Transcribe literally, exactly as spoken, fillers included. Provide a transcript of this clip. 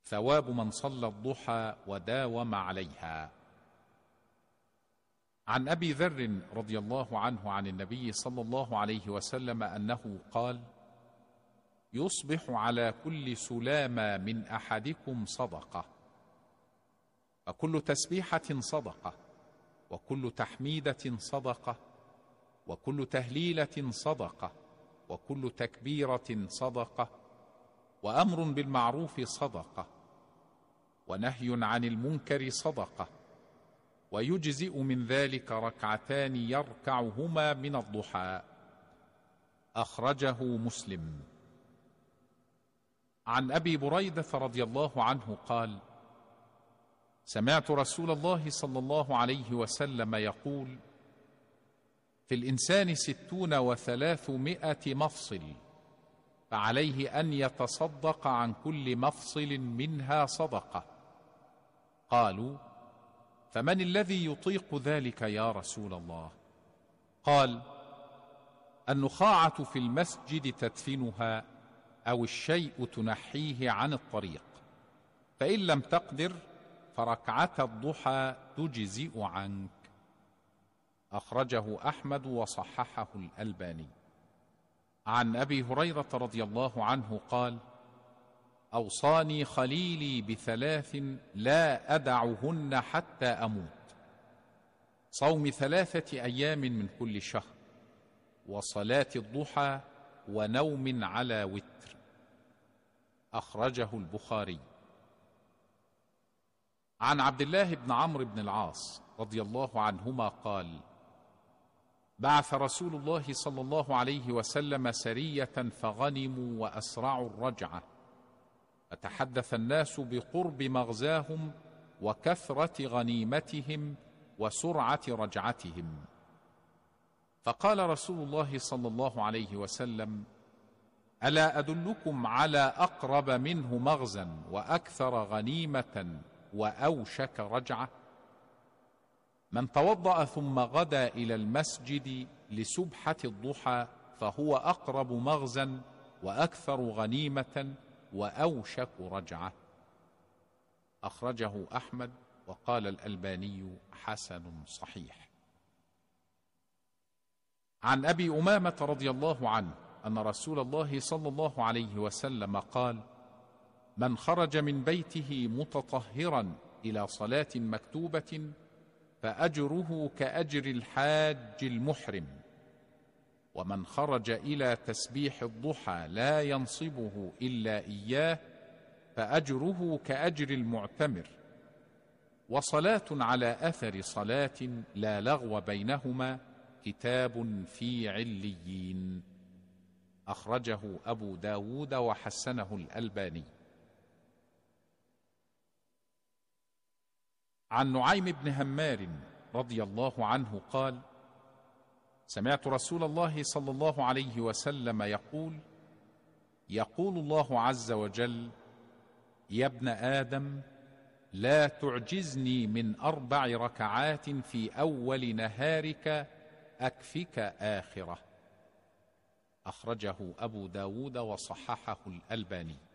ثواب من صلى الضحى وداوم عليها. عن أبي ذر رضي الله عنه عن النبي صلى الله عليه وسلم أنه قال: يصبح على كل سلامة من أحدكم صدقة، فكل تسبيحة صدقة، وكل تحميدة صدقة، وكل تهليلة صدقة، وكل تكبيرة صدقة، وأمر بالمعروف صدقة، ونهي عن المنكر صدقة، ويجزئ من ذلك ركعتان يركعهما من الضحى. أخرجه مسلم. عن أبي بريدة رضي الله عنه قال: سمعت رسول الله صلى الله عليه وسلم يقول: في الإنسان ستون وثلاثمائة مفصل، فعليه أن يتصدق عن كل مفصل منها صدقة. قالوا: فمن الذي يطيق ذلك يا رسول الله؟ قال: النخاعة في المسجد تدفنها، أو الشيء تنحيه عن الطريق، فإن لم تقدر فركعة الضحى تجزئ عنك. أخرجه أحمد وصححه الألباني. عن أبي هريرة رضي الله عنه قال: أوصاني خليلي بثلاث لا أدعهن حتى أموت: صوم ثلاثة أيام من كل شهر، وصلاة الضحى، ونوم على وتر. أخرجه البخاري. عن عبد الله بن عمرو بن العاص رضي الله عنهما قال: بعث رسول الله صلى الله عليه وسلم سرية فغنموا وأسرعوا الرجعة، فتحدث الناس بقرب مغزاهم وكثرة غنيمتهم وسرعة رجعتهم، فقال رسول الله صلى الله عليه وسلم: ألا أدلكم على أقرب منه مغزا وأكثر غنيمة وأوشك رجعة؟ من توضأ ثم غدا إلى المسجد لسبحة الضحى فهو أقرب مغزا وأكثر غنيمة وأوشك رجعة. أخرجه أحمد، وقال الألباني حسن صحيح. عن أبي أمامة رضي الله عنه أن رسول الله صلى الله عليه وسلم قال: من خرج من بيته متطهرا إلى صلاة مكتوبة فأجره كأجر الحاج المحرم، ومن خرج إلى تسبيح الضحى لا ينصبه إلا إياه فأجره كأجر المعتمر، وصلاة على أثر صلاة لا لغو بينهما كتاب في عليين. أخرجه أبو داود وحسنه الألباني. عن نعيم بن همار رضي الله عنه قال: سمعت رسول الله صلى الله عليه وسلم يقول: يقول الله عز وجل: يا ابن آدم، لا تعجزني من أربع ركعات في أول نهارك أكفك آخرة. أخرجه أبو داود وصححه الألباني.